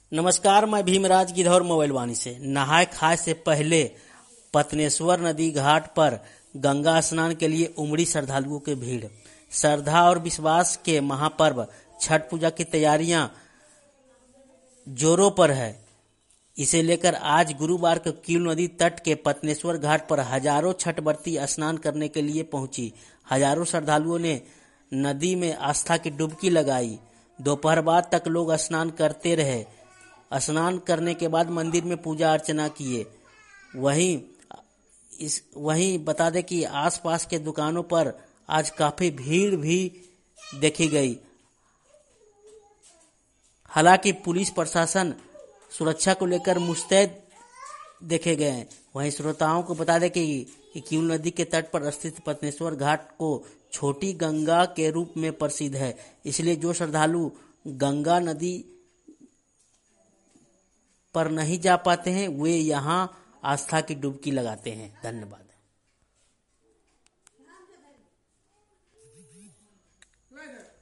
नमस्कार, मैं भीमराज गिधौर मोबाइल वाणी से। नहाय खाए से पहले पत्नेश्वर नदी घाट पर गंगा स्नान के लिए उमड़ी श्रद्धालुओं की भीड़। श्रद्धा और विश्वास के महापर्व छठ पूजा की तैयारियां जोरों पर है। इसे लेकर आज गुरुवार को कील नदी तट के पत्नेश्वर घाट पर हजारों छठ व्रती स्नान करने के लिए पहुंची। हजारों श्रद्धालुओं ने नदी में आस्था की डुबकी लगाई। दोपहर बाद तक लोग स्नान करते रहे। स्नान करने के बाद मंदिर में पूजा अर्चना किए। वहीं बता दें कि आसपास के दुकानों पर आज काफी भीड़ भी देखी गई। हालांकि पुलिस प्रशासन सुरक्षा को लेकर मुस्तैद देखे गए हैं। वहीं श्रोताओं को बता दें कि कील नदी के तट पर स्थित पत्नेश्वर घाट को छोटी गंगा के रूप में प्रसिद्ध है। इसलिए जो श्रद्धालु गंगा नदी पर नहीं जा पाते हैं वे यहाँ आस्था की डुबकी लगाते हैं। धन्यवाद।